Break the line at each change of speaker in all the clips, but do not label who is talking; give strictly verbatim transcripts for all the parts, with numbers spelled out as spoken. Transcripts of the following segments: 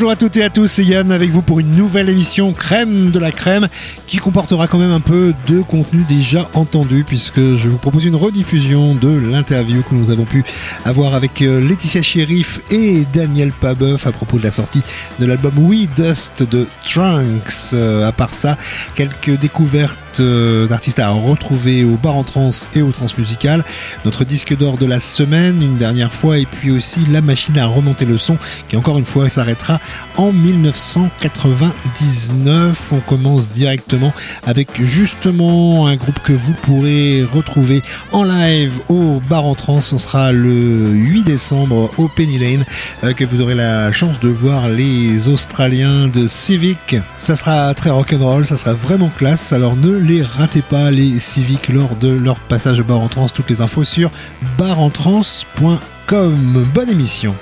Bonjour à toutes et à tous, c'est Yann avec vous pour une nouvelle émission Crème de la Crème qui comportera quand même un peu de contenu déjà entendu puisque je vous propose une rediffusion de l'interview que nous avons pu avoir avec Laetitia Sheriff et Daniel Pabeuf à propos de la sortie de l'album We Dust de Trunks. Euh, à part ça, quelques découvertes euh, d'artistes à retrouver au bar en trance et au transmusical, notre disque d'or de la semaine une dernière fois et puis aussi la machine à remonter le son qui encore une fois s'arrêtera en dix-neuf cent quatre-vingt-dix-neuf. On commence directement avec justement un groupe que vous pourrez retrouver en live au bar en trance. Ce sera le huit décembre au Penny Lane euh, que vous aurez la chance de voir les Australiens de Civic. Ça sera très rock'n'roll, ça sera vraiment classe, alors ne les ratez pas les Civic lors de leur passage au bar en trance. Toutes les infos sur bar en trance point com. Bonne émission.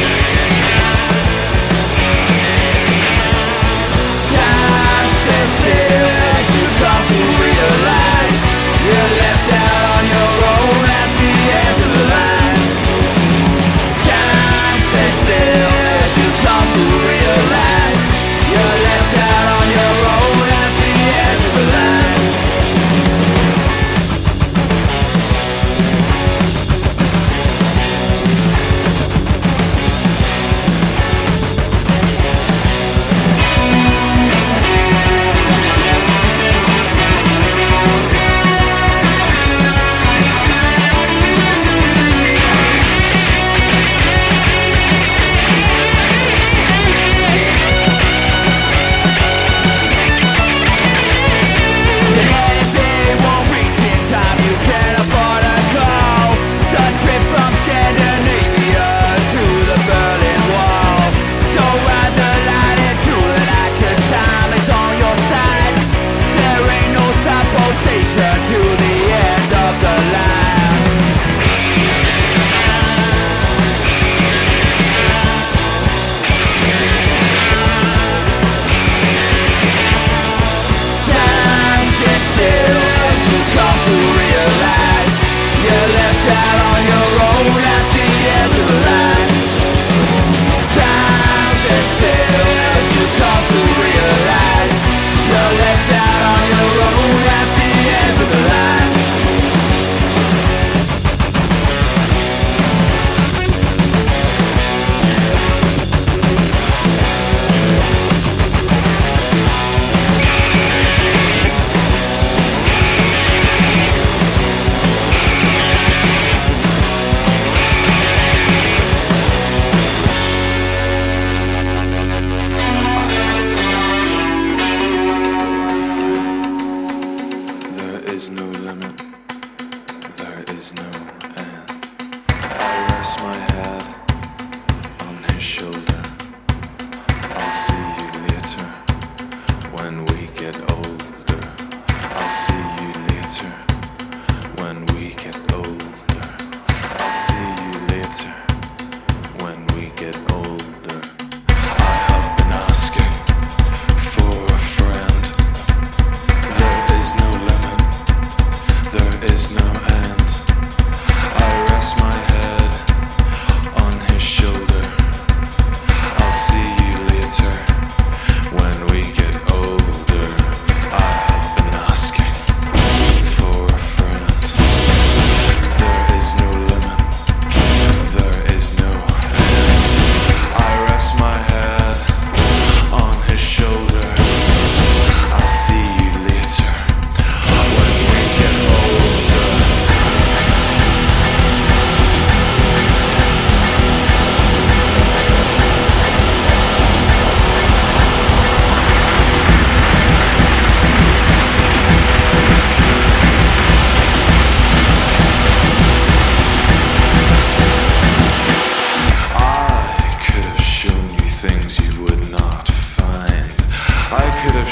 Time to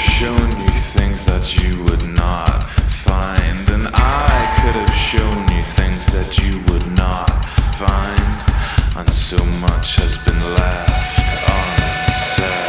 shown you things that you would not find, and I could have shown you things that you would not find, and so much has been left unsaid.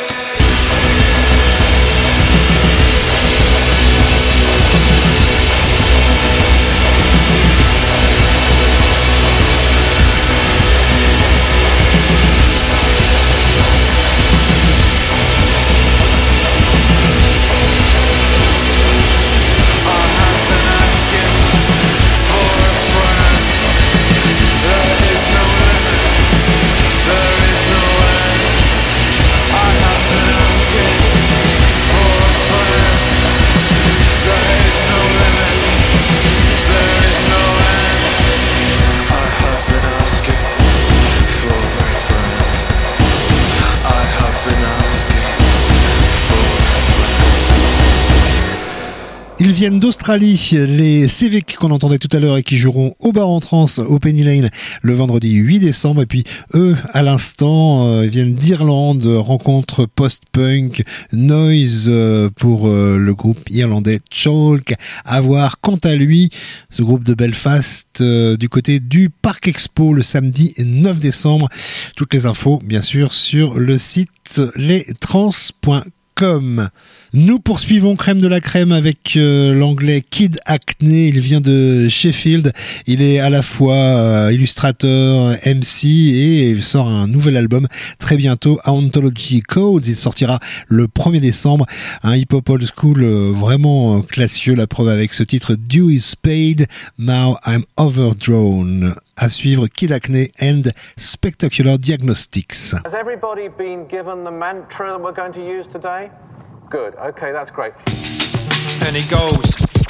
Ils viennent d'Australie, les Civic qu'on entendait tout à l'heure et qui joueront au bar en trance au Penny Lane le vendredi huit décembre. Et puis eux, à l'instant, euh, ils viennent d'Irlande, rencontre post-punk noise euh, pour euh, le groupe irlandais Chalk. À voir quant à lui, ce groupe de Belfast euh, du côté du Parc Expo le samedi neuf décembre. Toutes les infos, bien sûr, sur le site les trans point com. Nous poursuivons crème de la crème avec euh, l'anglais Kid Acne. Il vient de Sheffield. Il est à la fois euh, illustrateur, M C et il sort un nouvel album très bientôt, Ontology Codes. Il sortira le premier décembre. Un hip-hop old school euh, vraiment euh, classieux. La preuve avec ce titre Due is paid, now I'm overdrawn. À suivre Kid Acne and Spectacular Diagnostics.
Has everybody been given the mantra that we're going to use today? Good, okay, that's great.
And it goes,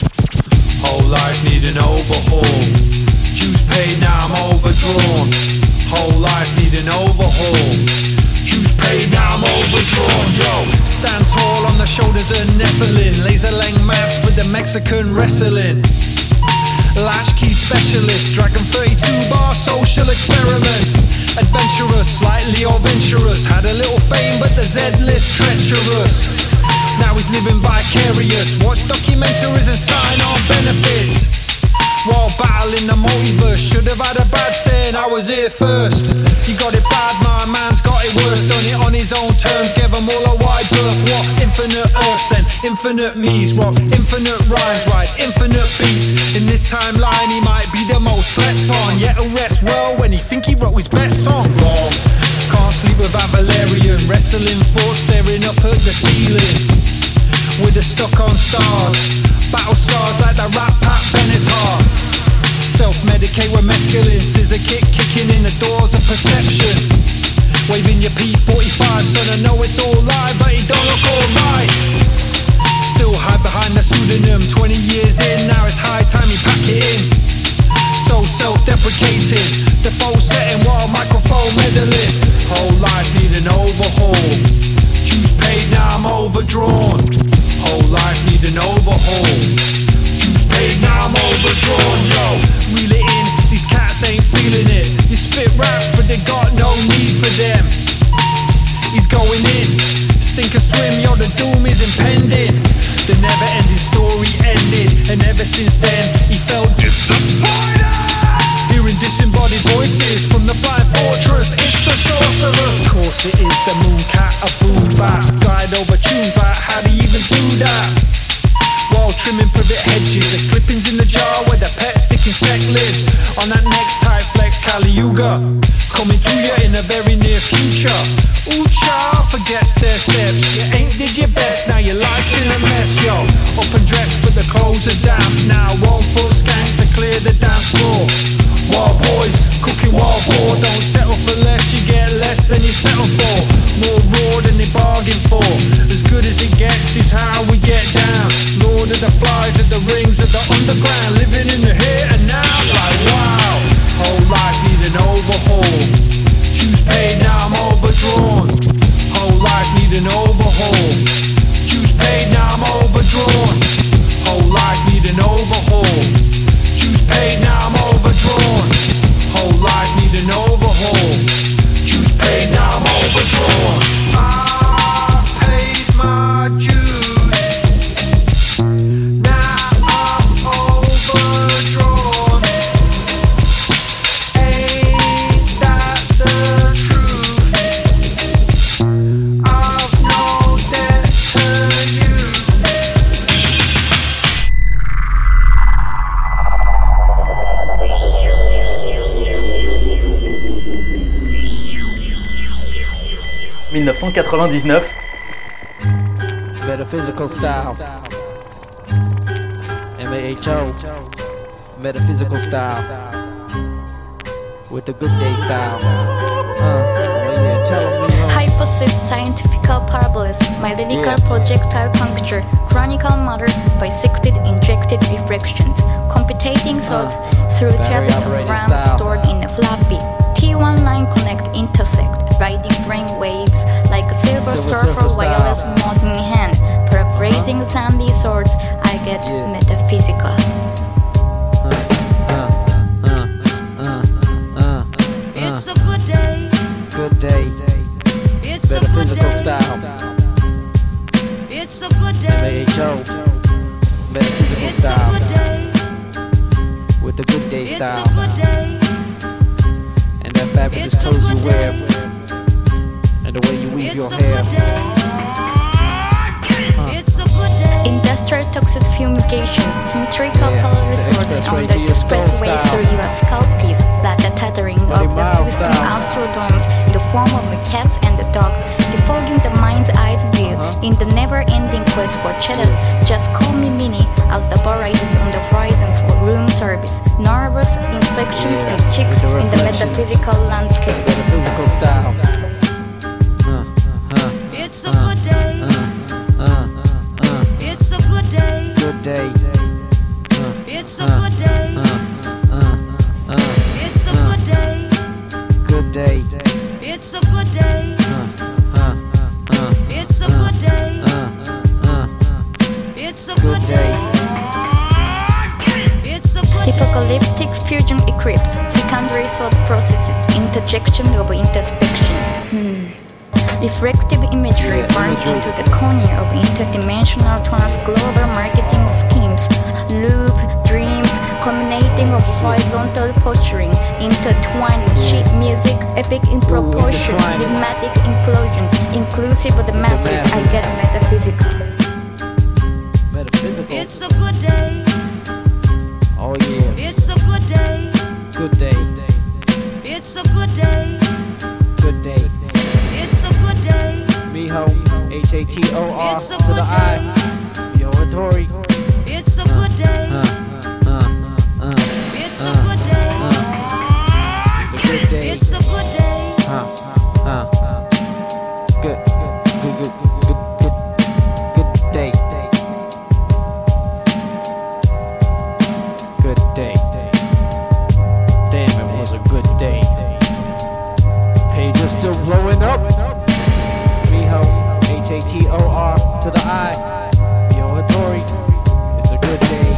whole life need an overhaul. Dues paid, now I'm overdrawn. Whole life need an overhaul. Dues paid, now I'm overdrawn. Yo, stand tall on the shoulders of Nephilim. Laser lang mask for the Mexican wrestling. Latchkey specialist, Dragon thirty-two bar social experiment. Adventurous, slightly adventurous. Had a little fame but the Z-list treacherous. Now he's living vicarious. Watch documentaries and sign on benefits. While battling the multiverse, should have had a badge saying I was here first. You got it bad, my man's got it worse. Done it on his own terms, gave them all a wide berth. What? Infinite earths then, infinite me's. Rock, infinite rhymes, right, infinite beats. In this timeline he might be the most slept on, yet he'll rest well when he think he wrote his best song. Wrong, can't sleep without Valerian. Wrestling thoughts staring up at the ceiling. With the stuck on stars, battle scars like the Rat Pack Benatar. Self-medicate with mescaline, scissor kick kicking in the doors of perception. Waving your P forty-five, son, I know it's all lie, but it don't look alright. Still hide behind the pseudonym, twenty years in, now it's high time you pack it in. So self-deprecating, default setting while microphone meddling. Whole life need an overhaul. Dues paid, now I'm overdrawn. Whole life need an overhaul. Dues paid, now I'm overdrawn. Yo, reel it in, these cats ain't feeling it. You spit raps but they got no need for them. He's going in, sink or swim, yo, the doom is impending. The never ending story ended, and ever since then he felt disappointed. Hearing disembodied voices from the flying fortress, it's the sorceress. Course it is the moon cat, a boom bap. Guide over tunes like how do you even do that? While trimming privet hedges, the clippings in the jar where the pet stick insect lives. On that next type flex, Kali Yuga coming to you in the very near future. Ooh child, forget stair steps. You ain't did your best, now your life's in a mess, yo. Up and dressed but the clothes are damp. Now one foot skank to clear the dance floor. Wild boys, cooking wild boar. Don't settle for less, you get less than you settle for. More raw than they bargain for. As good as it gets is how we get down. Lord of the flies, of the rings, of the underground. Living in the here and now, like wow. Whole life need an overhaul. Dues paid, now I'm overdrawn. Whole life need an overhaul. Dues paid, now I'm overdrawn. Whole life need an overhaul. Dues paid, now I'm overdrawn. Whole life need an overhaul. Dues paid, now I'm overdrawn. I paid my dues.
dix-neuf cent quatre-vingt-dix-neuf.
Metaphysical style. M A H O. Metaphysical style. With the good day style. Uh, when you're telling me how.
Hypothesis, scientific parabolas, my lyrical yeah. projectile puncture, chronicle matter, bisected, injected reflections, computating thoughts uh, through traps of RAM style. Stored in a floppy. T one line connect, intersect, riding brain waves like a silver, silver surfer, wireless mode in hand. Paraphrasing uh-huh. sandy swords, I get yeah. metaphysical.
Uh, uh, uh, uh, uh, it's a good day. Good day. It's metaphysical style. It's a good day. M A H O. Metaphysical it's style. A good day. With the good day it's style. A good day. And that fabulous clothes you wear. And the way you weave it's your hair.
Uh. It's a good day. Industrial toxic fumigation. Symmetrical yeah, color resorts on the expressway through your scalp piece. That the tethering of the wisdom astrodomes in the form of the cats and the dogs, defogging the mind's eyes view uh-huh. in the never-ending quest for cheddar. Just call me Minnie, as the bar rises on the horizon for room service. Nervous inflections yeah, and chicks the in the metaphysical landscape.
Metaphysical style. Uh, uh, it's a uh, good day. Uh, uh, uh, it's a good day. Good day. Uh, it's a uh, good day. Uh, uh, uh, it's a good day. Good day. It's a good day. Uh, uh, uh, it's a good day. Uh, uh, it's a good day. It's a good day.
Apocalyptic fusion eclipse, secondary thought processes, interjection of introspection. Hmm. Reflective imagery yeah, burned into the corner of interdimensional trans-global marketing schemes. Loop, dreams, culminating of horizontal posturing, intertwined with sheet music, epic in proportion, enigmatic implosions, inclusive of the masses, the masses. I get metaphysical.
Metaphysical?
It's a good day.
Oh yeah.
It's a good day.
Good day.
It's a good day.
Good day.
It's a good day.
Miho, H A T O R to the I. Yo, Tori.
It's a good day.
Uh, uh, uh, uh,
it's a good day.
Uh, it's a good day.
It's a good day.
Uh, uh, uh. Good, good, good, good, good, good day. Good day. Damn, it was a good day. Pages still blowing up. Miho, H A T O R to the I. Yo, Tori. It's a good day.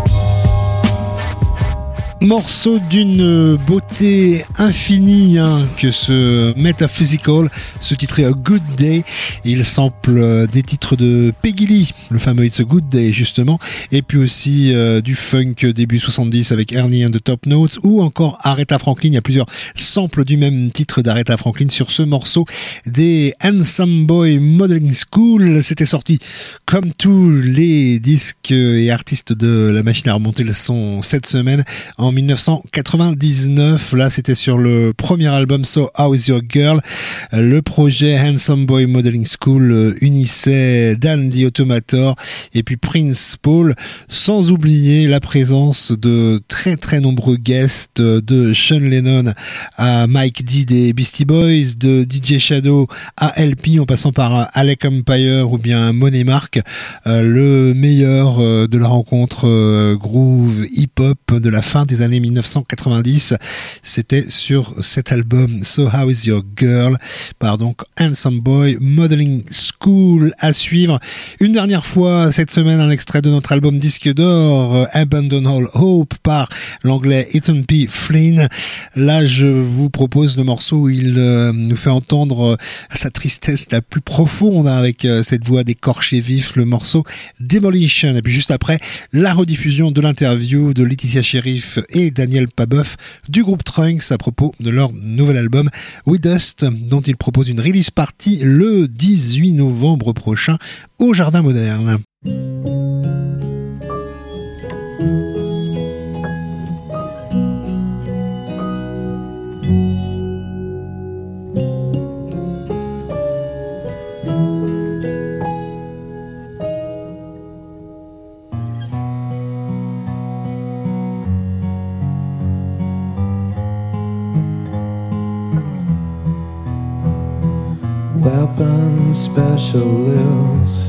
Morceau d'une beauté infinie hein, que ce Metaphysical, ce titre est A Good Day. Il sample des titres de Peggy Lee, le fameux It's a Good Day justement, et puis aussi euh, du funk début soixante-dix avec Ernie and the Top Notes, ou encore Aretha Franklin. Il y a plusieurs samples du même titre d'Aretha Franklin sur ce morceau des Handsome Boy Modeling School. C'était sorti comme tous les disques et artistes de la machine à remonter le son cette semaine en dix-neuf cent quatre-vingt-dix-neuf. Là, c'était sur le premier album So How Is Your Girl. Le projet Handsome Boy Modeling School unissait Dan the Automator et puis Prince Paul, sans oublier la présence de très très nombreux guests, de Sean Lennon à Mike D des Beastie Boys, de D J Shadow à L P, en passant par Alec Empire ou bien Money Mark. Le meilleur de la rencontre groove hip-hop de la fin des années dix-neuf cent quatre-vingt-dix, c'était sur cet album So How Is Your Girl par donc Handsome Boy Modeling School. À suivre une dernière fois cette semaine un extrait de notre album disque d'or Abandon All Hope par l'anglais Ethan P. Flynn. Là, je vous propose le morceau où il euh, nous fait entendre euh, sa tristesse la plus profonde hein, avec euh, cette voix d'écorché vif, le morceau Demolition. Et puis juste après, la rediffusion de l'interview de Laetitia Sheriff et Daniel Pabeuf du groupe Trunks à propos de leur nouvel album We Dust, dont ils proposent une release party le dix-huit novembre prochain au Jardin Moderne.
weapons specialist,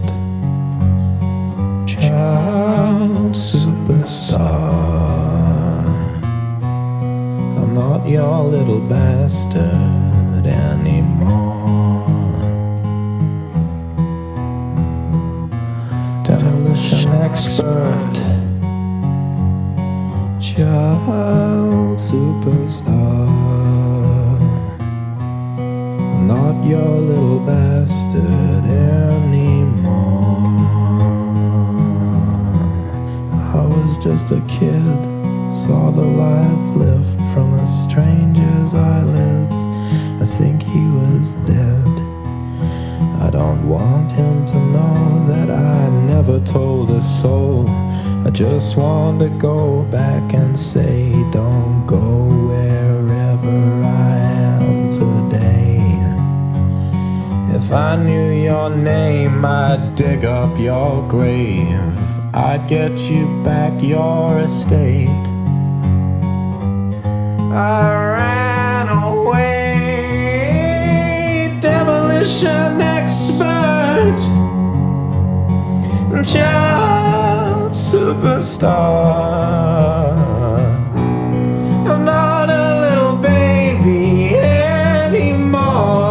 child superstar. I'm not your little bastard anymore. Demolition expert, child superstar. Not your little bastard anymore. I was just a kid, saw the life lift from a stranger's eyelids. I think he was dead. I don't want him to know that I never told a soul. I just want to go back and say, don't go wherever I am today. If I knew your name, I'd dig up your grave. I'd get you back your estate. I ran away, demolition expert, child superstar. I'm not a little baby anymore.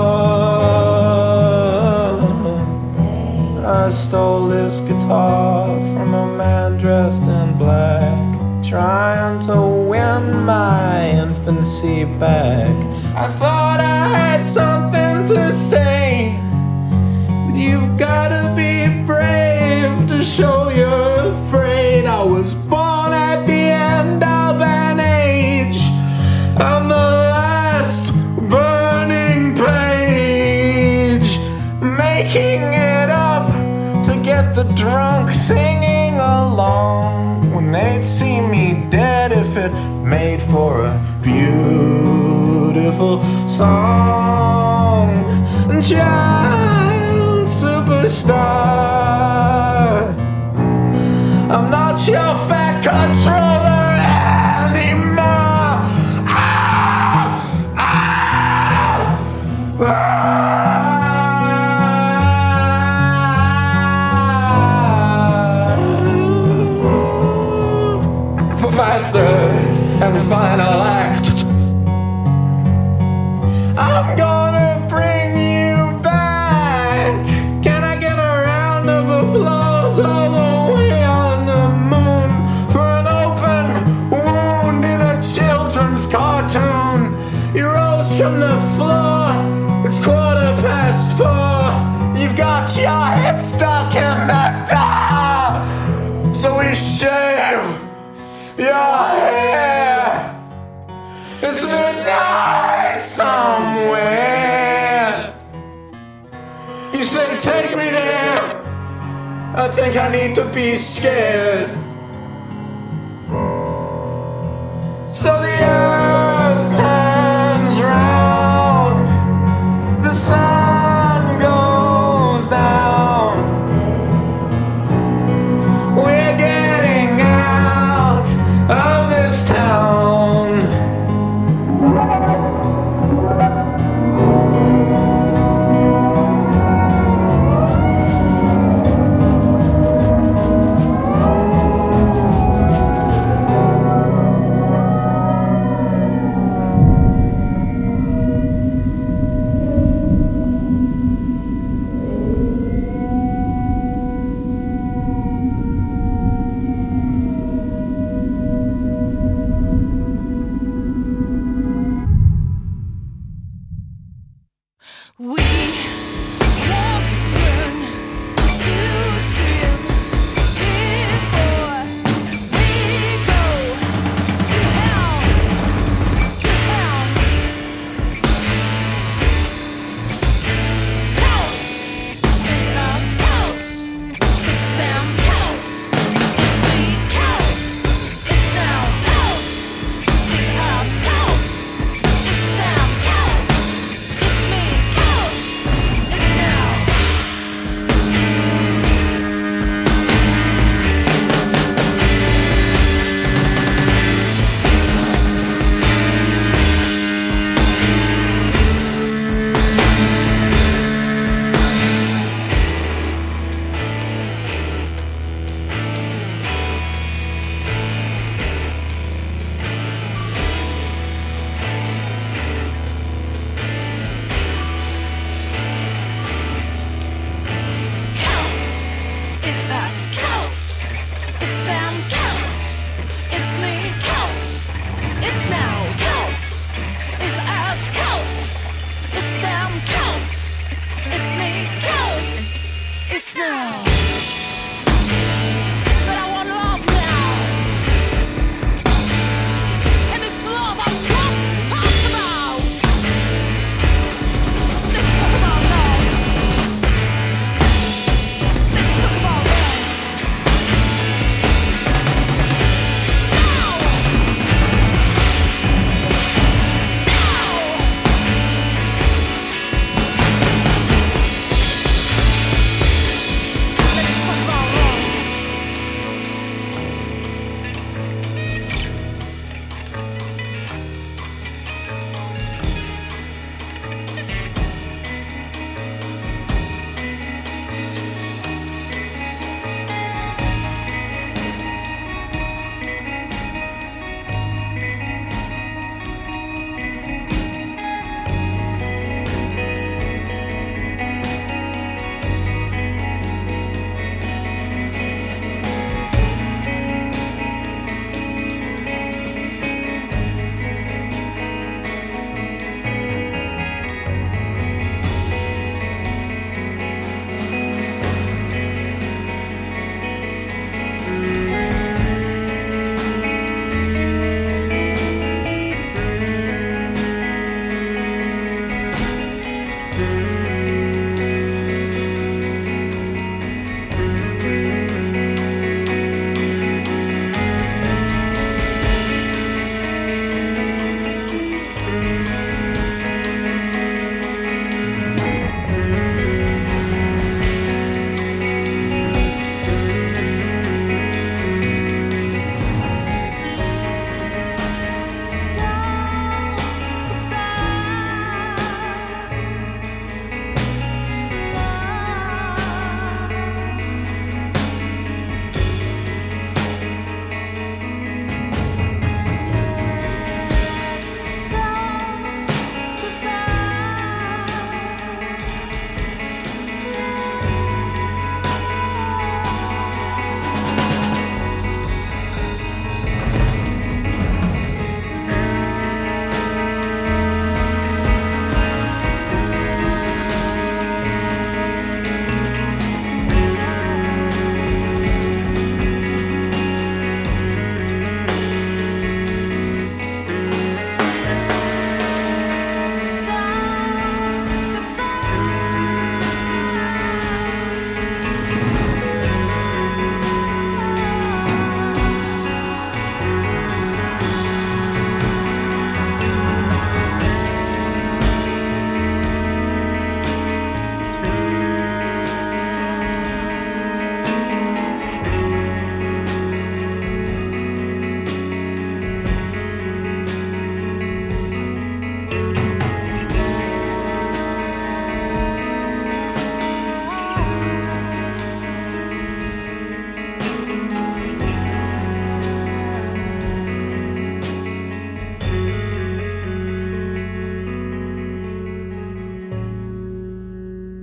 I stole this guitar from a man dressed in black, trying to win my infancy back. I thought I had something to say, but you've gotta be brave to show you're afraid. I was born at the end of an age. I'm the last burning page, making it up to get the drunk singing along when they'd see me dead if it made for a beautiful song. Child superstar, I'm not your fat controller anymore. Ah, ah, ah. For my third and final act, I'm gonna bring you back. Can I get a round of applause all the way on the moon for an open wound in a children's cartoon? You rose from the floor, it's quarter past four. You've got your head stuck in the door, so we shave your hair. It's midnight somewhere. You say take me there, I think I need to be scared. So the earth turns round, the sun goes down. We're getting out of this town.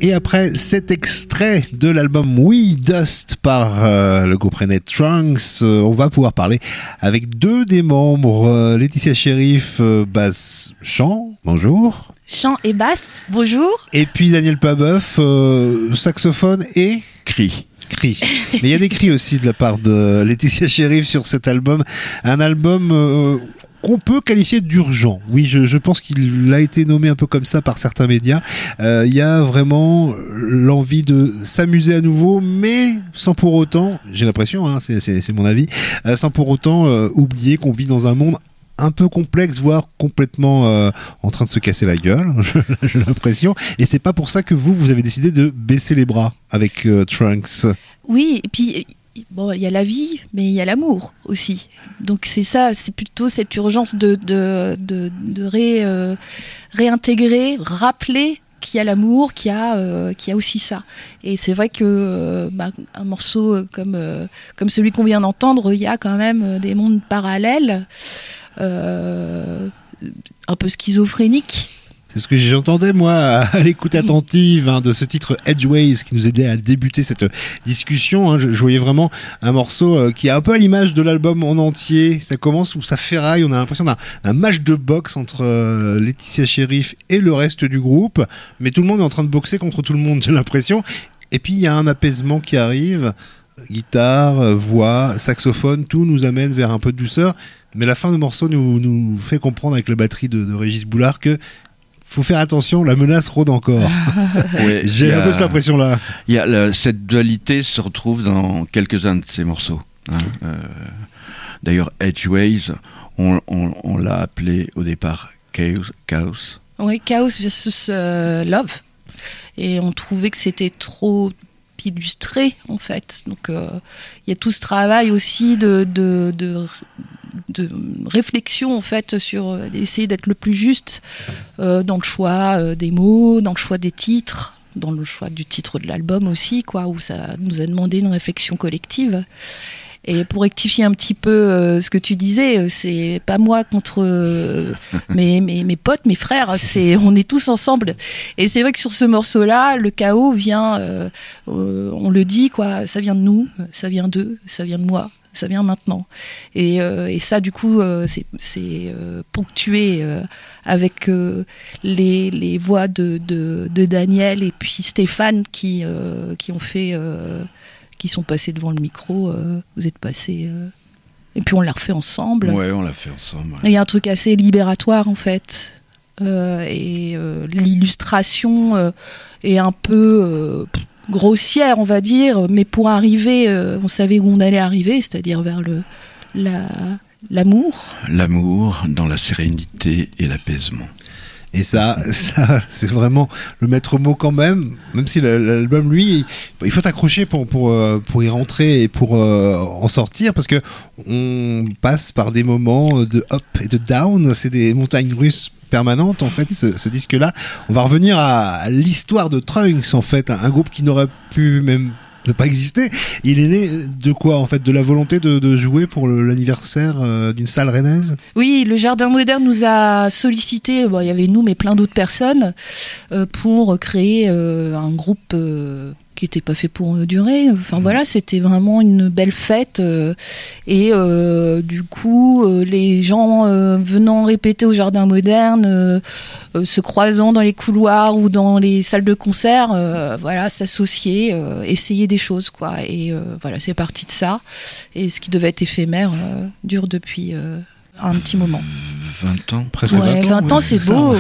Et après cet extrait de l'album We Dust par euh, le groupe Rennais Trunks, euh, on va pouvoir parler avec deux des membres, euh, Laetitia Sheriff, euh, basse chant, bonjour.
Chant et basse, bonjour.
Et puis Daniel Pabeuf, euh, saxophone et
cri.
Cris. Mais il y a des cris aussi de la part de Laetitia Sheriff sur cet album. Un album euh, qu'on peut qualifier d'urgent. Oui, je, je pense qu'il a été nommé un peu comme ça par certains médias. Euh, il y a vraiment l'envie de s'amuser à nouveau, mais sans pour autant, j'ai l'impression, hein, c'est, c'est, c'est mon avis, euh, sans pour autant euh, oublier qu'on vit dans un monde un peu complexe, voire complètement euh, en train de se casser la gueule, j'ai l'impression. Et c'est pas pour ça que vous, vous avez décidé de baisser les bras avec euh, Trunks.
Oui, et puis bon, il y a la vie, mais il y a l'amour aussi. Donc c'est ça, c'est plutôt cette urgence de de de, de ré, euh, réintégrer, rappeler qu'il y a l'amour, qu'il y a, euh, qu'il y a aussi ça. Et c'est vrai que euh, bah, un morceau comme euh, comme celui qu'on vient d'entendre, il y a quand même euh, des mondes parallèles. Euh, un peu schizophrénique.
C'est ce que j'entendais moi à l'écoute attentive hein, de ce titre Edgeways qui nous aidait à débuter cette discussion. Hein. Je, je voyais vraiment un morceau euh, qui est un peu à l'image de l'album en entier. Ça commence où ça ferraille, on a l'impression d'un, d'un match de boxe entre euh, Laetitia Sheriff et le reste du groupe, mais tout le monde est en train de boxer contre tout le monde, j'ai l'impression. Et puis il y a un apaisement qui arrive, guitare, voix, saxophone, tout nous amène vers un peu de douceur. Mais la fin du morceau nous, nous fait comprendre avec la batterie de, de Régis Boulard que faut faire attention, la menace rôde encore.
Ouais,
j'ai
a,
un peu cette impression-là.
Il y a la, cette dualité se retrouve dans quelques-uns de ces morceaux. Hein. Euh, d'ailleurs, Edgeways, on, on, on l'a appelé au départ Chaos. Chaos.
Oui, Chaos versus euh, Love. Et on trouvait que c'était trop illustré en fait. Donc il euh, y a tout ce travail aussi de, de, de de réflexion en fait sur euh, essayer d'être le plus juste euh, dans le choix euh, des mots, dans le choix des titres, dans le choix du titre de l'album aussi quoi, où ça nous a demandé une réflexion collective. Et pour rectifier un petit peu euh, ce que tu disais, c'est pas moi contre euh, mes, mes, mes potes, mes frères, c'est, on est tous ensemble. Et c'est vrai que sur ce morceau-là, le chaos vient, euh, euh, on le dit, quoi, ça vient de nous, ça vient d'eux, ça vient de moi, ça vient maintenant. Et, euh, et ça, du coup, euh, c'est, c'est euh, ponctué euh, avec euh, les, les voix de, de, de Daniel et puis Stéphane qui, euh, qui ont fait... Euh, qui sont passés devant le micro, euh, vous êtes passés... Euh, et puis on l'a refait ensemble.
Ouais, on l'a fait ensemble.
Il ouais. y a un truc assez libératoire, en fait. Euh, et euh, l'illustration euh, est un peu euh, grossière, on va dire, mais pour arriver, euh, on savait où on allait arriver, c'est-à-dire vers le, la, l'amour.
L'amour dans la sérénité et l'apaisement.
Et ça, ça, c'est vraiment le maître mot quand même. Même si l'album, lui, il faut t'accrocher pour pour pour y rentrer et pour euh, en sortir, parce que on passe par des moments de up et de down. C'est des montagnes russes permanentes en fait. Ce, ce disque-là, on va revenir à, à l'histoire de Trunks en fait, un, un groupe qui n'aurait pu même ne pas exister. Il est né de quoi en fait? De la volonté de, de jouer pour le, l'anniversaire euh, d'une salle rennaise?
Oui, le Jardin Moderne nous a sollicité, bon, il y avait nous mais plein d'autres personnes, euh, pour créer euh, un groupe euh, qui n'était pas fait pour euh, durer. Enfin mmh. voilà, c'était vraiment une belle fête euh, et euh, du coup euh, les gens euh, venant répéter au Jardin Moderne, euh, euh, se croisant dans les couloirs ou dans les salles de concert, euh, voilà, s'associer, euh, essayer des choses quoi. Et euh, voilà, c'est parti de ça. Et ce qui devait être éphémère euh, dure depuis euh, un petit moment.
vingt ans,
presque
ouais,
vingt ans.
vingt ans, ouais, c'est, c'est beau.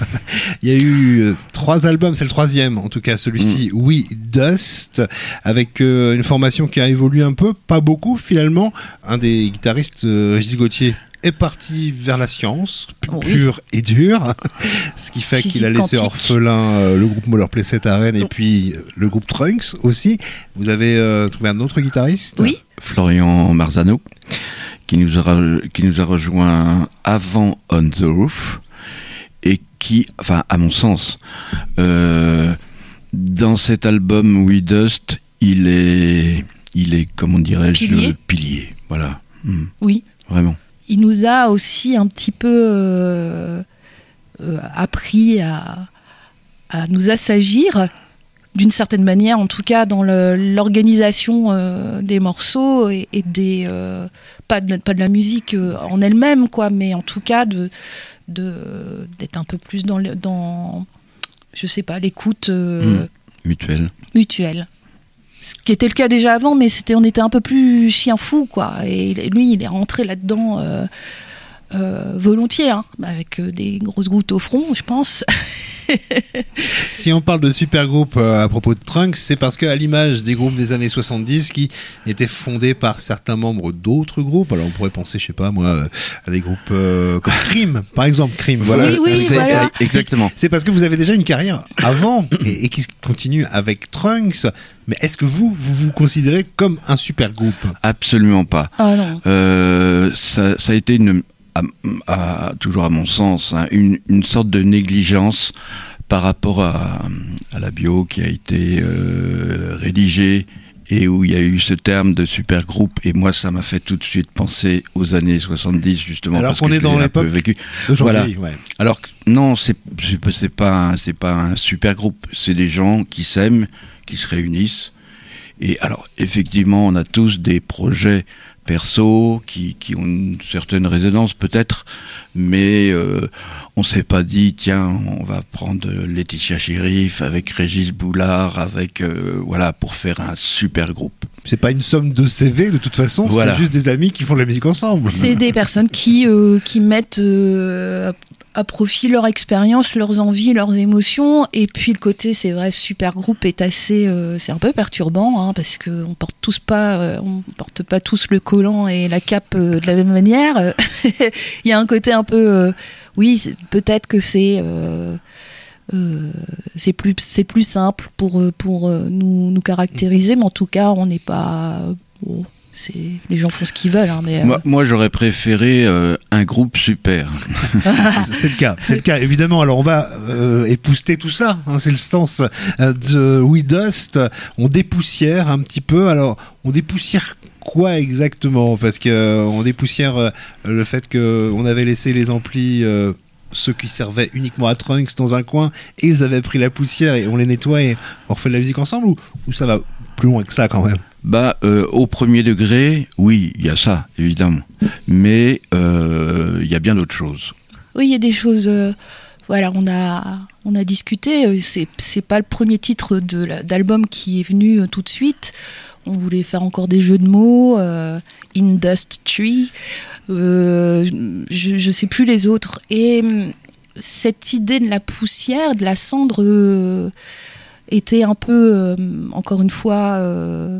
Il y a eu euh, trois albums, c'est le troisième en tout cas, celui-ci, mm. We Dust, avec euh, une formation qui a évolué un peu, pas beaucoup finalement. Un des guitaristes, euh, Régis Gauthier, est parti vers la science,
oh,
pure
oui.
et dure, ce qui fait
Physique
qu'il a laissé
quantique.
orphelin euh, le groupe Moller Playset à Rennes et puis euh, le groupe Trunks aussi. Vous avez euh, trouvé un autre guitariste?
Oui.
Florian Marzano, qui nous a, qui nous a rejoint avant On the Roof, et qui, enfin, à mon sens, euh, dans cet album We Dust, il est, il est, comment dirais-je,
pilier.
pilier. Voilà. Mmh.
Oui.
Vraiment.
Il nous a aussi un petit peu euh, euh, appris à, à nous assagir d'une certaine manière, en tout cas dans le, l'organisation euh, des morceaux et, et des euh, pas de pas de la musique euh, en elle-même, quoi, mais en tout cas de, de d'être un peu plus dans le, dans je sais pas l'écoute euh,
mmh. mutuelle.
Mutuelle. Ce qui était le cas déjà avant, mais c'était on était un peu plus chien fou, quoi. Et lui, il est rentré là-dedans. Euh, Euh, volontiers, hein, avec euh, des grosses gouttes au front, je pense.
Si on parle de super groupe euh, à propos de Trunks, c'est parce qu'à l'image des groupes des années soixante-dix qui étaient fondés par certains membres d'autres groupes, alors on pourrait penser, je sais pas moi, euh, à des groupes euh, comme Cream, par exemple, Cream.
Voilà,
oui, oui,
c'est,
voilà.
exactement.
C'est parce que vous avez déjà une carrière avant et, et qui continue avec Trunks. Mais est-ce que vous, vous vous considérez comme un super groupe ?
Absolument pas.
Ah non.
Euh, ça, ça a été une À, à, toujours à mon sens, hein, une, une sorte de négligence par rapport à, à la bio qui a été euh, rédigée et où il y a eu ce terme de super groupe, et moi ça m'a fait tout de suite penser aux années soixante-dix, justement.
Alors
parce
qu'on
que
est dans l'époque
vécu.
d'aujourd'hui.
Voilà.
Ouais.
Alors non, c'est, c'est, c'est, pas un, c'est pas un super groupe, c'est des gens qui s'aiment, qui se réunissent. Et alors effectivement on a tous des projets perso, qui, qui ont une certaine résonance peut-être, mais euh, on s'est pas dit, tiens, on va prendre Laetitia Chérif avec Régis Boulard, avec, euh, voilà, pour faire un super groupe.
C'est pas une somme de C V de toute façon,
voilà.
C'est juste des amis qui font de la musique ensemble.
C'est des personnes qui, euh, qui mettent euh, à profit leur expérience, leurs envies, leurs émotions, et puis le côté, c'est vrai, super groupe est assez, euh, c'est un peu perturbant, hein, parce que on porte tous pas, euh, on porte pas tous le collant et la cape euh, de la même manière. Il y a un côté un peu, euh, oui, c'est, peut-être que c'est, euh, euh, c'est plus, c'est plus simple pour pour euh, nous nous caractériser, mais en tout cas, on n'est pas, bon, c'est, les gens font ce qu'ils veulent, hein, mais euh...
moi, moi j'aurais préféré euh, un groupe super.
c'est le cas, c'est le cas évidemment. Alors on va euh, épouster tout ça, hein, c'est le sens de We Dust. On dépoussière un petit peu. Alors on dépoussière quoi exactement ? Parce que euh, on dépoussière euh, le fait que on avait laissé les amplis, euh, ceux qui servaient uniquement à Trunks, dans un coin, et ils avaient pris la poussière et on les nettoie et on refait de la musique ensemble, ou, ou ça va plus loin que ça quand même ?
Bah, euh, au premier degré, oui, il y a ça, évidemment. Mais il euh, y a bien d'autres choses.
Oui, il y a des choses. Euh, voilà, on a, on a discuté. C'est, c'est pas le premier titre de la, d'album qui est venu euh, tout de suite. On voulait faire encore des jeux de mots. Euh, Industry. Euh, je, je sais plus les autres. Et cette idée de la poussière, de la cendre, euh, était un peu, euh, encore une fois. Euh,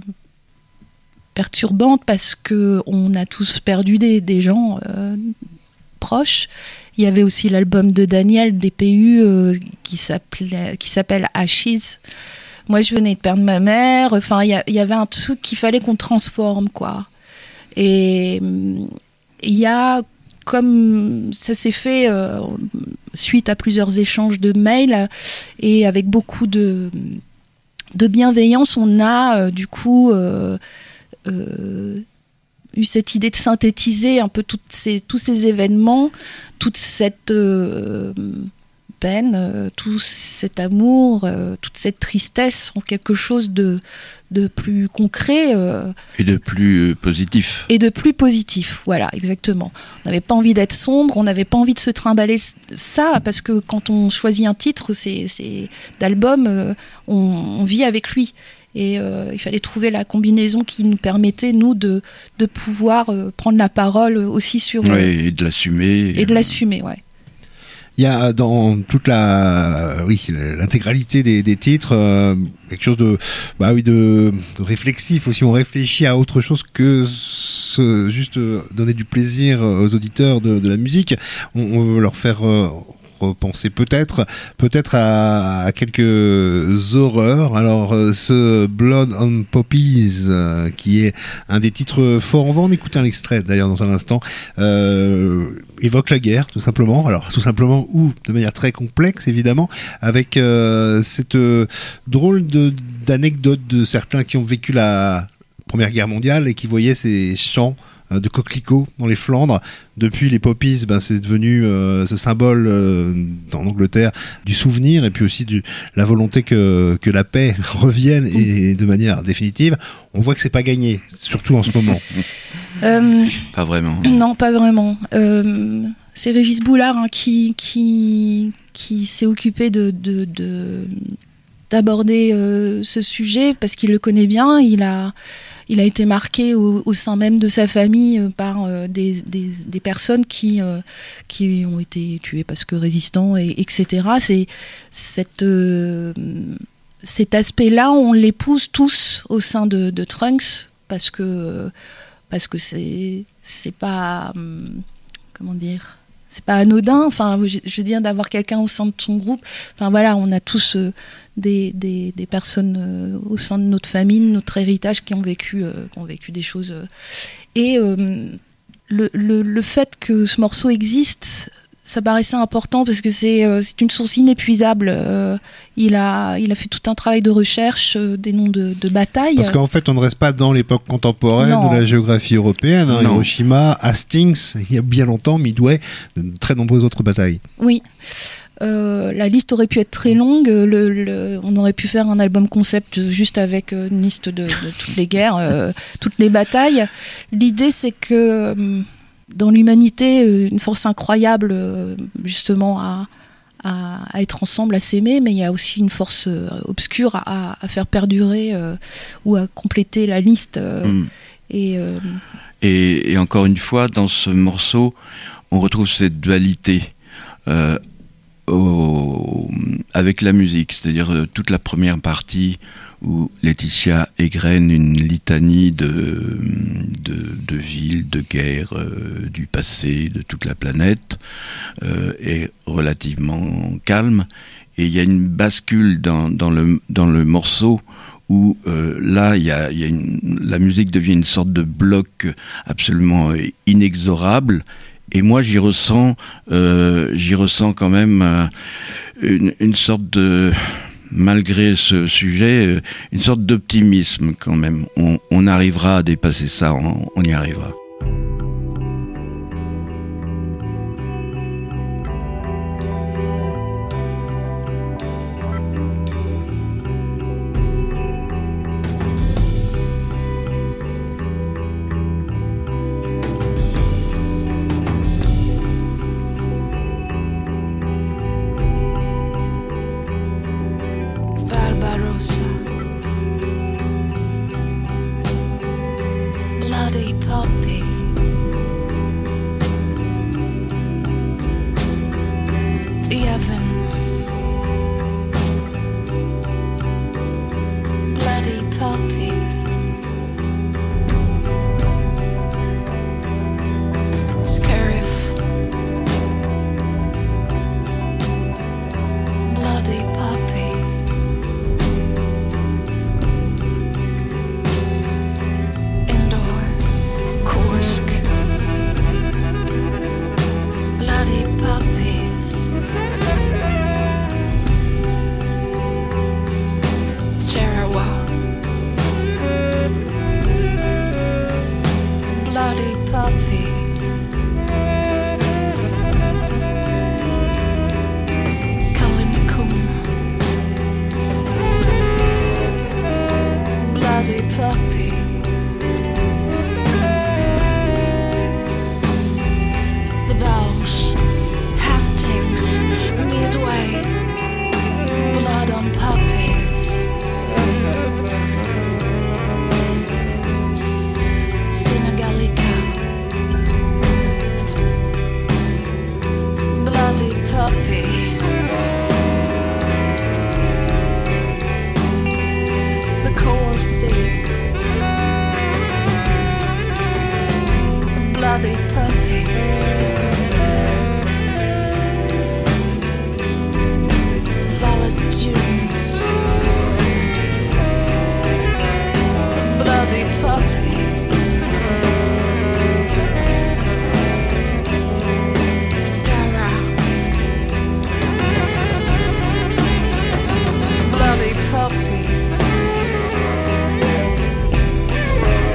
perturbante parce que on a tous perdu des, des gens euh, proches. Il y avait aussi l'album de Daniel des P U euh, qui s'appelait qui s'appelle Ashes. Moi je venais de perdre ma mère, enfin il y, y avait un truc qu'il fallait qu'on transforme, quoi. Et il y a, comme ça s'est fait euh, suite à plusieurs échanges de mails et avec beaucoup de de bienveillance, on a euh, du coup euh, Euh, eu cette idée de synthétiser un peu toutes ces, tous ces événements, toute cette euh, peine, euh, tout cet amour, euh, toute cette tristesse en quelque chose de, de plus concret. Euh,
et de plus euh, positif.
Et de plus positif, voilà, exactement. On n'avait pas envie d'être sombre, on n'avait pas envie de se trimballer ça, parce que quand on choisit un titre c'est, c'est d'album, euh, on, on vit avec lui. Et euh, il fallait trouver la combinaison qui nous permettait, nous, de, de pouvoir euh, prendre la parole aussi sur... Euh,
oui, et de l'assumer.
Et de l'assumer, ouais.
Il y a dans toute la, euh, oui, l'intégralité des, des titres euh, quelque chose de, bah oui, de, de réflexif aussi. On réfléchit à autre chose que ce, juste donner du plaisir aux auditeurs de, de la musique. On, on veut leur faire... Euh, repenser peut-être peut-être à, à quelques horreurs. Alors euh, ce Blood on Poppies euh, qui est un des titres forts, on va en écouter un extrait d'ailleurs dans un instant, euh, évoque la guerre tout simplement, alors tout simplement ou de manière très complexe évidemment, avec euh, cette euh, drôle de, d'anecdote de certains qui ont vécu la Première Guerre mondiale et qui voyait ces champs euh, de coquelicots dans les Flandres. Depuis les poppies, ben, c'est devenu euh, ce symbole euh, en Angleterre du souvenir et puis aussi de la volonté que, que la paix revienne et de manière définitive. On voit que c'est pas gagné, surtout en ce moment.
Euh,
Pas vraiment.
Non, pas vraiment. Euh, c'est Régis Boulard hein, qui, qui, qui s'est occupé de, de, de, d'aborder euh, ce sujet parce qu'il le connaît bien. Il a, il a été marqué au, au sein même de sa famille euh, par euh, des, des, des personnes qui, euh, qui ont été tuées parce que résistants, et, etc. C'est, cette, euh, cet aspect-là, on l'épouse tous au sein de, de Trunks parce que, parce que c'est, c'est pas... Hum, comment dire, c'est pas anodin, enfin, je, je veux dire, d'avoir quelqu'un au sein de son groupe. Enfin voilà, on a tous euh, des, des, des personnes euh, au sein de notre famille, de notre héritage, qui ont vécu, euh, qui ont vécu des choses. Euh. Et euh, le, le, le fait que ce morceau existe, ça paraissait important parce que c'est, euh, c'est une source inépuisable. Euh, il, a, il a fait tout un travail de recherche euh, des noms de, de batailles.
Parce qu'en fait, on ne reste pas dans l'époque contemporaine
Non.
de la géographie européenne. Hein, Hiroshima, Hastings, il y a bien longtemps, Midway, de très nombreuses autres batailles.
Oui. Euh, la liste aurait pu être très longue. Le, le, on aurait pu faire un album concept juste avec une liste de, de toutes les guerres, euh, toutes les batailles. L'idée, c'est que... Euh, dans l'humanité, une force incroyable justement à, à, à être ensemble, à s'aimer, mais il y a aussi une force obscure à, à faire perdurer euh, ou à compléter la liste. Euh,
mm.
et, euh...
et, et encore une fois, dans ce morceau, on retrouve cette dualité euh, au, avec la musique, c'est-à-dire euh, toute la première partie où Laetitia égrène une litanie de, de, de villes, de guerres, euh, du passé, de toute la planète, euh, est relativement calme. Et il y a une bascule dans, dans, le, dans le morceau où euh, là, y a, y a une, la musique devient une sorte de bloc absolument inexorable. Et moi, j'y ressens, euh, j'y ressens quand même euh, une, une sorte de... malgré ce sujet, une sorte d'optimisme quand même. On, on arrivera à dépasser ça, on, on y arrivera.
Bloody poppy, Yevon, bloody poppy, Scarif, bloody poppy. Bloody puppies, Cherawa, bloody puppy, Kalinikum, bloody puppy. Hastings, Midway, blood on puppies, Senegalica, bloody puppy, the Corsi, bloody puppy. Dunes, bloody puppy, Dara, bloody puppy,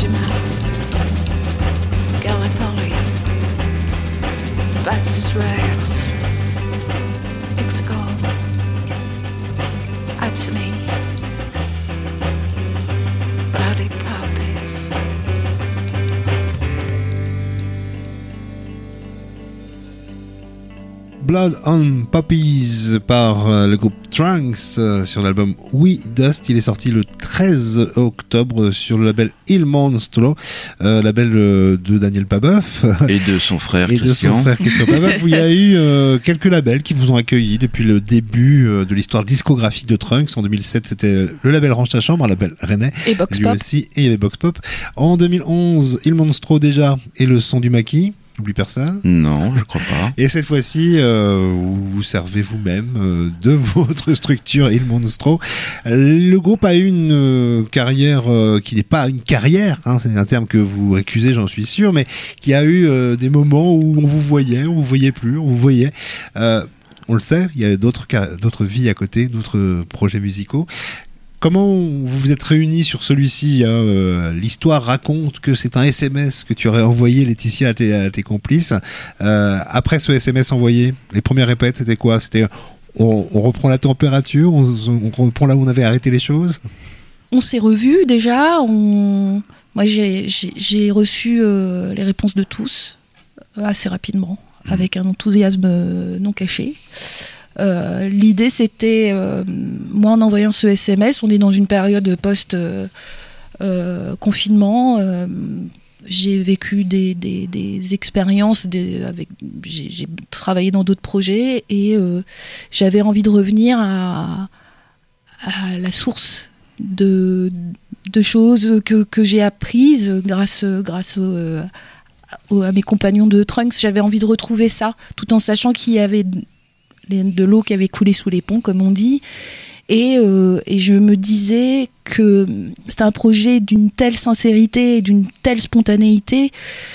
out. Gallipoli, Baptist Rex, Exegol, Atene, Bloody Puppies.
Blood on Puppies par euh, le groupe Trunks euh, sur l'album We Dust. Il est sorti le treize octobre sur le label Il Monstro, euh, label euh, de Daniel Pabeuf
et de son frère
et
Christian.
de son frère Christian Pabeuf, où il y a eu euh, quelques labels qui vous ont accueillis depuis le début euh, de l'histoire discographique de Trunks. En deux mille sept, c'était le label Range ta chambre, un label rennais,
Et Box
lui
Pop.
aussi, et il y avait Box Pop. En deux mille onze, Il Monstro déjà et le son du maquis. J'oublie personne.
Non, je crois pas.
Et cette fois-ci, euh, vous vous servez vous-même euh, de votre structure Il Monstro. Le groupe a eu une euh, carrière euh, qui n'est pas une carrière, hein, c'est un terme que vous récusez, j'en suis sûr, mais qui a eu euh, des moments où on vous voyait, où vous voyez plus, on vous voyait. Euh, on le sait, il y a d'autres ca- d'autres vies à côté, d'autres projets musicaux. Comment vous vous êtes réunis sur celui-ci, hein, euh, l'histoire raconte que c'est un S M S que tu aurais envoyé, Laetitia, à tes, à tes complices. Euh, après ce S M S envoyé, les premières répètes, c'était quoi? C'était on, on reprend la température, on, on reprend là où on avait arrêté les choses?
On s'est revus déjà. On... Moi, j'ai, j'ai, j'ai reçu euh, les réponses de tous euh, assez rapidement, mmh. avec un enthousiasme euh, non caché. Euh, l'idée c'était, euh, moi en envoyant ce S M S, on est dans une période post-confinement, euh, euh, j'ai vécu des, des, des expériences, des, avec, j'ai, j'ai travaillé dans d'autres projets et euh, j'avais envie de revenir à, à la source de, de choses que, que j'ai apprises grâce, grâce au, euh, au, à mes compagnons de Trunks. J'avais envie de retrouver ça, tout en sachant qu'il y avait de l'eau qui avait coulé sous les ponts, comme on dit, et, euh, et je me disais que c'était un projet d'une telle sincérité et d'une telle spontanéité,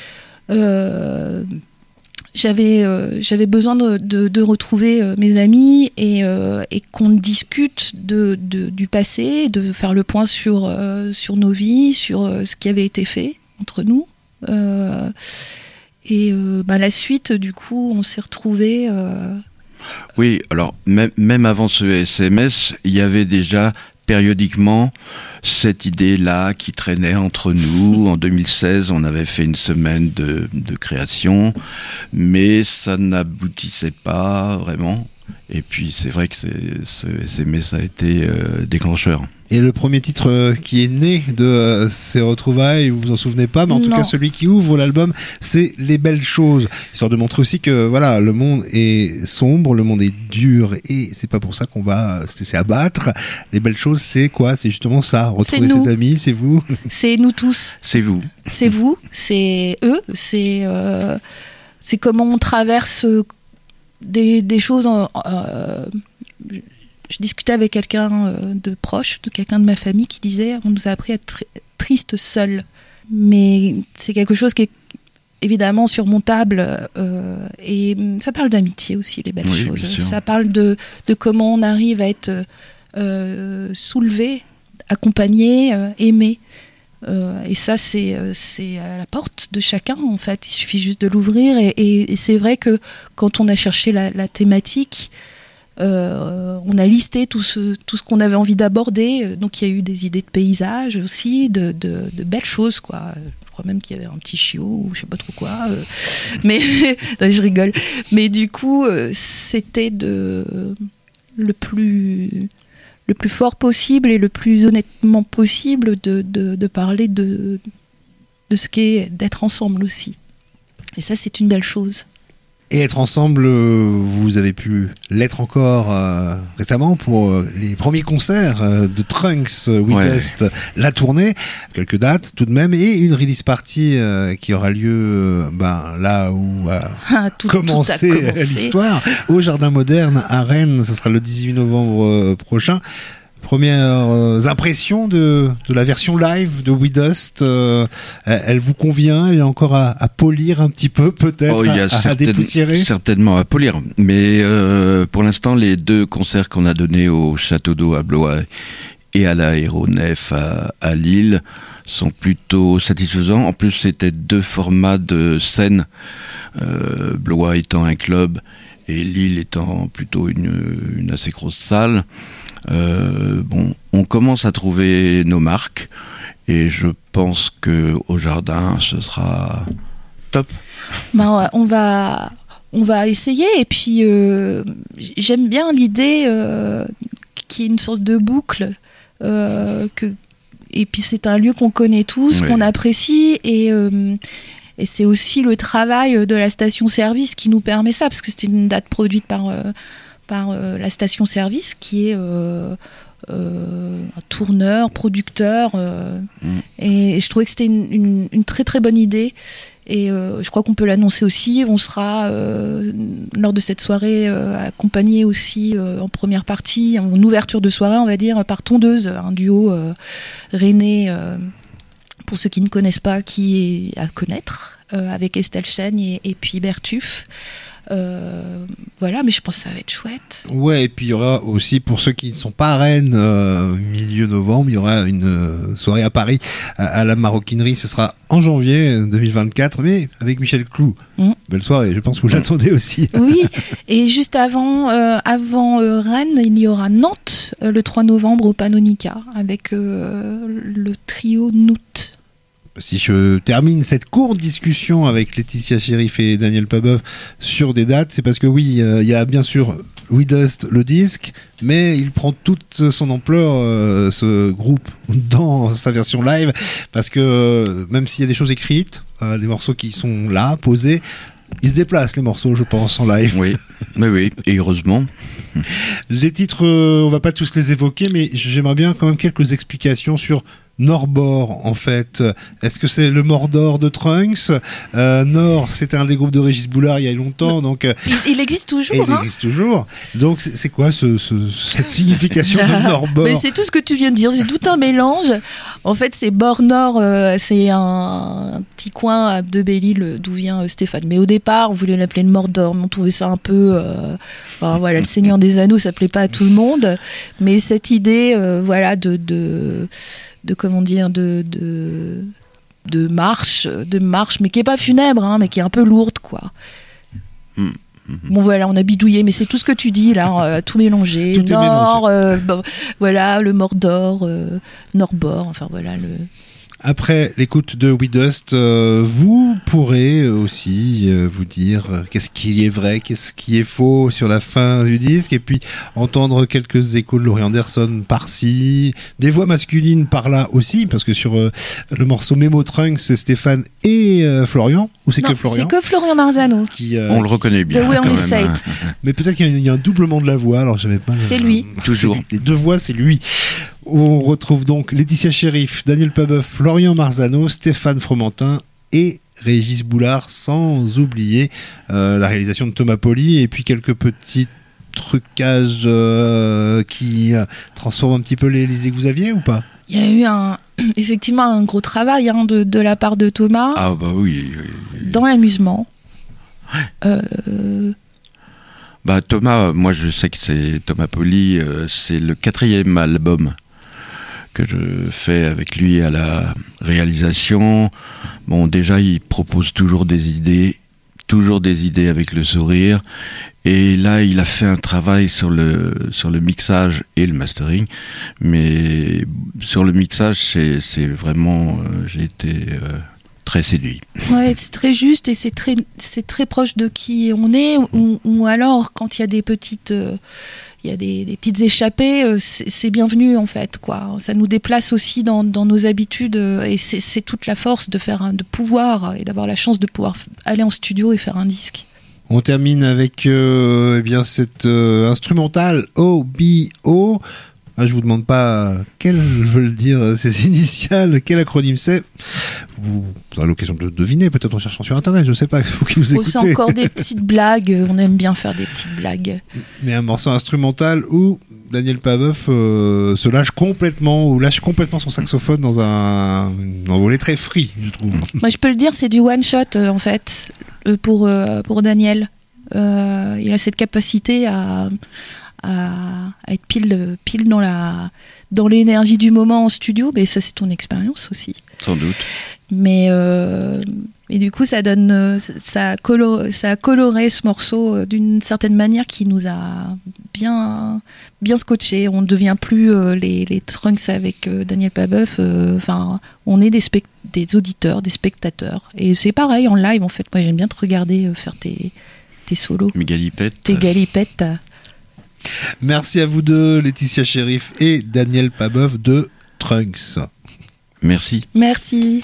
euh, j'avais, euh, j'avais besoin de, de, de retrouver euh, mes amis et, euh, et qu'on discute de, de, du passé, de faire le point sur, euh, sur nos vies, sur euh, ce qui avait été fait entre nous. Euh, et euh, bah, la suite, du coup, on s'est retrouvés... Euh,
Oui, alors même, même avant ce S M S, il y avait déjà périodiquement cette idée-là qui traînait entre nous. En deux mille seize, on avait fait une semaine de, de création, mais ça n'aboutissait pas vraiment. Et puis c'est vrai que c'est, ce S M S a été euh, déclencheur.
Et le premier titre euh, qui est né de euh, ces retrouvailles, vous vous en souvenez pas, mais en
non.
tout cas celui qui ouvre l'album, c'est Les Belles Choses, histoire de montrer aussi que voilà, le monde est sombre, le monde est dur, et c'est pas pour ça qu'on va se laisser abattre. Les Belles Choses, c'est quoi? C'est justement ça, retrouver ses amis, c'est vous.
C'est nous tous.
C'est vous.
C'est vous, c'est eux, c'est euh, c'est comment on traverse des, des choses. En, euh, je discutais avec quelqu'un de proche, de quelqu'un de ma famille, qui disait on nous a appris à être triste seul. Mais c'est quelque chose qui est évidemment surmontable. Euh, et ça parle d'amitié aussi, les belles
oui,
choses. Ça parle de, de comment on arrive à être euh, soulevé, accompagné, euh, aimé. Euh, et ça, c'est, c'est à la porte de chacun, en fait. Il suffit juste de l'ouvrir. Et, et, et c'est vrai que quand on a cherché la, la thématique, Euh, on a listé tout ce, tout ce qu'on avait envie d'aborder. Donc il y a eu des idées de paysages aussi, de, de, de belles choses, quoi. Je crois même qu'il y avait un petit chiot ou je sais pas trop quoi. Euh, mais non, je rigole. Mais du coup, euh, c'était de le plus le plus fort possible et le plus honnêtement possible de, de, de parler de, de ce qu'est d'être ensemble aussi. Et ça, c'est une belle chose.
Et être ensemble, vous avez pu l'être encore euh, récemment pour euh, les premiers concerts euh, de Trunks, We
Ouais.
Dust, la tournée, quelques dates tout de même, et une release party euh, qui aura lieu euh, ben, là où a
Ah, tout-
commencé,
tout a commencé.
l'histoire, au Jardin Moderne à Rennes. Ce sera le dix-huit novembre euh, prochain. Premières euh, impressions de, de la version live de We Dust, euh, elle, elle vous convient? Elle est encore à, à polir un petit peu, peut-être,
Oh, il y a
à, à
certaine-
dépoussiérer?
certainement à polir. Mais euh, pour l'instant, les deux concerts qu'on a donnés au Château d'Eau à Blois et à l'Aéronef à, à Lille sont plutôt satisfaisants. En plus, c'était deux formats de scène, euh, Blois étant un club et Lille étant plutôt une, une assez grosse salle. Euh, bon, on commence à trouver nos marques et je pense que au Jardin, ce sera top.
Ben, on va, on va essayer. Et puis, euh, j'aime bien l'idée euh, qu'il y ait une sorte de boucle. Euh, que, et puis, c'est un lieu qu'on connaît tous, oui. qu'on apprécie. Et, euh, et c'est aussi le travail de la station-service qui nous permet ça, parce que c'était une date produite par, euh, par euh, la station-service, qui est euh, euh, un tourneur, producteur. Euh, mmh. et, et je trouvais que c'était une, une, une très, très bonne idée. Et euh, je crois qu'on peut l'annoncer aussi. On sera, euh, lors de cette soirée, euh, accompagné aussi euh, en première partie, en ouverture de soirée, on va dire, par Tondeuse, un duo euh, rennais, euh, pour ceux qui ne connaissent pas, qui est à connaître, euh, avec Estelle Chêne et, et puis Bertuf. Euh, voilà, mais je pense que ça va être chouette.
Ouais, et puis il y aura aussi, pour ceux qui ne sont pas à Rennes, euh, milieu novembre, il y aura une euh, soirée à Paris à, à la Maroquinerie. Ce sera en janvier deux mille vingt-quatre, mais avec Michel Clou. Mmh. Belle soirée, je pense que vous l'attendez aussi.
Oui, et juste avant, euh, avant euh, Rennes, il y aura Nantes euh, le trois novembre au Panonica avec euh, le trio Nout.
Si je termine cette courte discussion avec Laetitia Sheriff et Daniel Pabeuf sur des dates, c'est parce que oui, il euh, y a bien sûr We Dust, le disque, mais il prend toute son ampleur, euh, ce groupe, dans sa version live, parce que euh, même s'il y a des choses écrites, euh, des morceaux qui sont là, posés, ils se déplacent, les morceaux, je pense, en live.
Oui, mais oui, et heureusement.
Les titres, euh, on va pas tous les évoquer, mais j'aimerais bien quand même quelques explications sur Norbord, en fait. Est-ce que c'est le Mordor de Trunks? euh, Nord, c'était un des groupes de Régis Boulard il y a longtemps, donc...
Il, il existe toujours,
Il
hein.
existe toujours. Donc, c'est, c'est quoi ce, ce, cette signification de Norbord?
Mais c'est tout ce que tu viens de dire, c'est tout un mélange. En fait, c'est Bord-Nord, euh, c'est un, un petit coin de Belle-Île d'où vient euh, Stéphane. Mais au départ, on voulait l'appeler le Mordor, mais on trouvait ça un peu... Euh, enfin, voilà, le Seigneur des Anneaux, ça plaît pas à tout le monde. Mais cette idée, euh, voilà, de... de de comment dire de, de de marche de marche mais qui est pas funèbre, hein, mais qui est un peu lourde, quoi. Mmh. Mmh. Bon, voilà, on a bidouillé, mais c'est tout ce que tu dis là, euh, tout mélangé.
Tout
Nord, euh, bon, voilà, le Mordor, euh, Norbord, enfin voilà le.
Après l'écoute de We Dust, euh, vous pourrez aussi euh, vous dire euh, qu'est-ce qui est vrai, qu'est-ce qui est faux sur la fin du disque, et puis entendre quelques échos de Laurie Anderson par-ci, des voix masculines par-là aussi, parce que sur euh, le morceau Memo Trunks, c'est Stéphane et euh, Florian, ou c'est
non,
que Florian?
C'est que Florian Marzano.
Qui, euh,
On le reconnaît bien.
The Way On Is Said.
Mais peut-être qu'il y a, il y a un doublement de la voix, alors j'avais pas... Le...
C'est lui.
Toujours.
Les deux voix, c'est lui. On retrouve donc Laetitia Sheriff, Daniel Pabeuf, Florian Marzano, Stéphane Fromentin et Régis Boulard, sans oublier euh, la réalisation de Thomas Poli et puis quelques petits trucages euh, qui euh, transforment un petit peu les, les idées que vous aviez, ou pas?
Il y a eu un, effectivement un gros travail, hein, de, de la part de Thomas.
Ah bah oui. oui, oui.
Dans l'amusement.
Ouais.
Euh...
Bah Thomas, moi je sais que c'est Thomas Poli, euh, c'est le quatrième album que je fais avec lui à la réalisation. Bon, déjà il propose toujours des idées, toujours des idées avec le sourire. Et là, il a fait un travail sur le sur le mixage et le mastering, mais sur le mixage, c'est c'est vraiment, euh, j'ai été euh, très séduit.
Ouais, c'est très juste et c'est très c'est très proche de qui on est. Ou, ou alors, quand il y a des petites euh, il y a des, des petites échappées, euh, c'est, c'est bienvenu en fait, quoi. Ça nous déplace aussi dans, dans nos habitudes, euh, et c'est, c'est toute la force de faire un, de pouvoir et d'avoir la chance de pouvoir aller en studio et faire un disque.
On termine avec euh, eh bien cette euh, instrumentale O B O. Ah, je vous demande pas quelles veulent dire ces initiales, quel acronyme c'est. Vous aurez l'occasion de deviner, peut-être en cherchant sur internet, je sais pas, il faut que vous écoutez.
Oh, c'est encore des petites blagues, on aime bien faire des petites blagues.
Mais un morceau instrumental où Daniel Pabeuf euh, se lâche complètement, ou lâche complètement son saxophone dans un, un envolé très free, je trouve.
Moi je peux le dire, c'est du one shot euh, en fait, euh, pour, euh, pour Daniel. Euh, il a cette capacité à... À, à être pile, pile dans, la, dans l'énergie du moment en studio, mais ça c'est ton expérience aussi.
Sans doute.
Mais euh, et du coup, ça donne, euh, ça a coloré, ça a coloré ce morceau euh, d'une certaine manière qui nous a bien, bien scotché. On ne devient plus euh, les, les Trunks avec euh, Daniel Pabeuf. Enfin, euh, on est des, spect- des auditeurs, des spectateurs. Et c'est pareil en live en fait. Moi, j'aime bien te regarder euh, faire tes, tes solos,
mes galipettes.
tes galipettes.
Merci à vous deux, Laetitia Sheriff et Daniel Pabeuf de Trunks.
Merci.
Merci.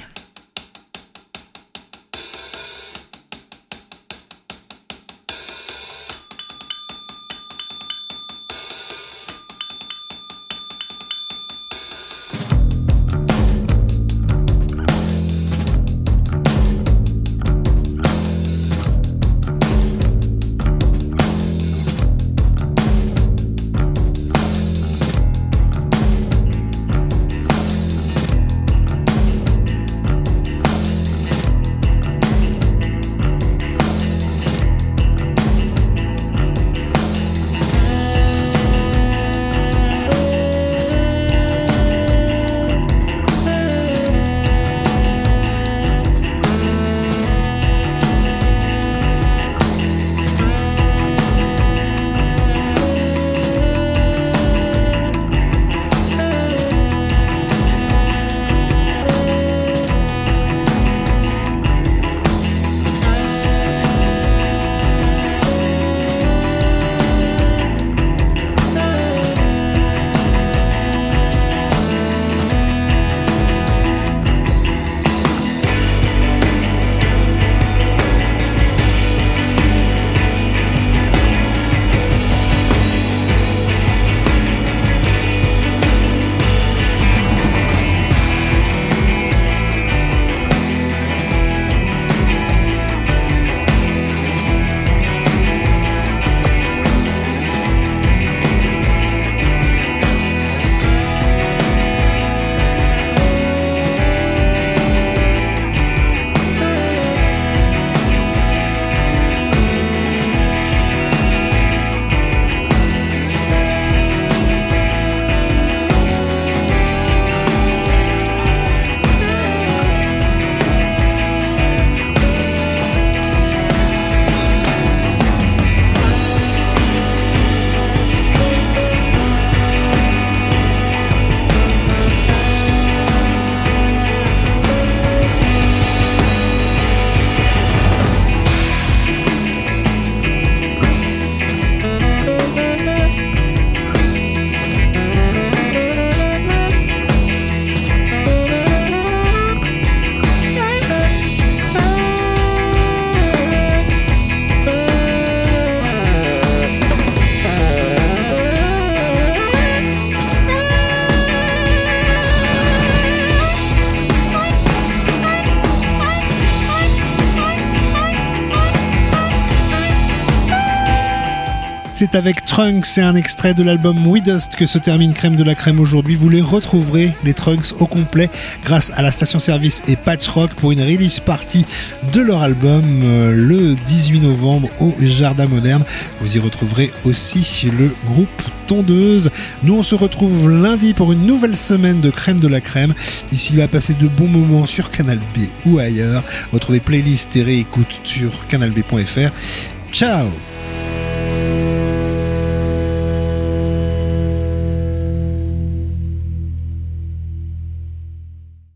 C'est avec Trunks, c'est un extrait de l'album We Dust que se termine Crème de la Crème aujourd'hui. Vous les retrouverez, les Trunks, au complet grâce à la station-service et Patch Rock pour une release party de leur album euh, le dix-huit novembre au Jardin Moderne. Vous y retrouverez aussi le groupe Tondeuse. Nous on se retrouve lundi pour une nouvelle semaine de Crème de la Crème. D'ici là, passez de bons moments sur Canal B ou ailleurs. Retrouvez playlists et réécoutes sur canal b point f r. Ciao!